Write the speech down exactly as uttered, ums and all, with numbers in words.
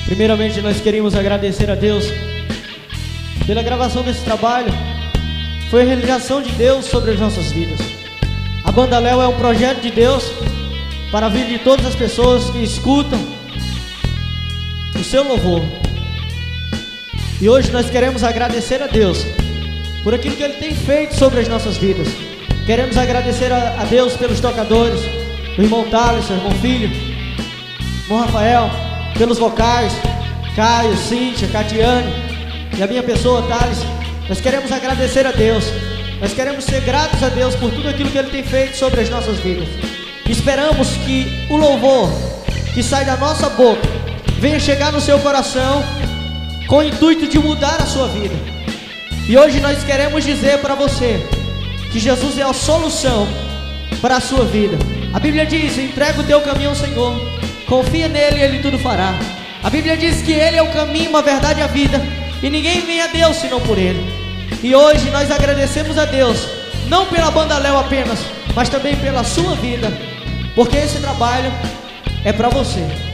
Primeiramente, nós queríamos agradecer a Deus pela gravação desse trabalho. Foi a realização de Deus sobre as nossas vidas. A Banda Léo é um projeto de Deus para a vida de todas as pessoas que escutam o seu louvor. E hoje nós queremos agradecer a Deus por aquilo que Ele tem feito sobre as nossas vidas. Queremos agradecer a, a Deus pelos tocadores, o irmão Thales, o irmão Filho, o irmão Rafael, pelos vocais, Caio, Cíntia, Catiane e a minha pessoa, Thales. Nós queremos agradecer a Deus. Nós queremos ser gratos a Deus por tudo aquilo que Ele tem feito sobre as nossas vidas. Esperamos que o louvor que sai da nossa boca venha chegar no seu coração com o intuito de mudar a sua vida. E hoje nós queremos dizer para você que Jesus é a solução para a sua vida. A Bíblia diz: entrega o teu caminho ao Senhor, confia nele e Ele tudo fará. A Bíblia diz que Ele é o caminho, a verdade e a vida, e ninguém vem a Deus senão por Ele. E hoje nós agradecemos a Deus, não pela Banda Léo apenas, mas também pela sua vida, porque esse trabalho é para você.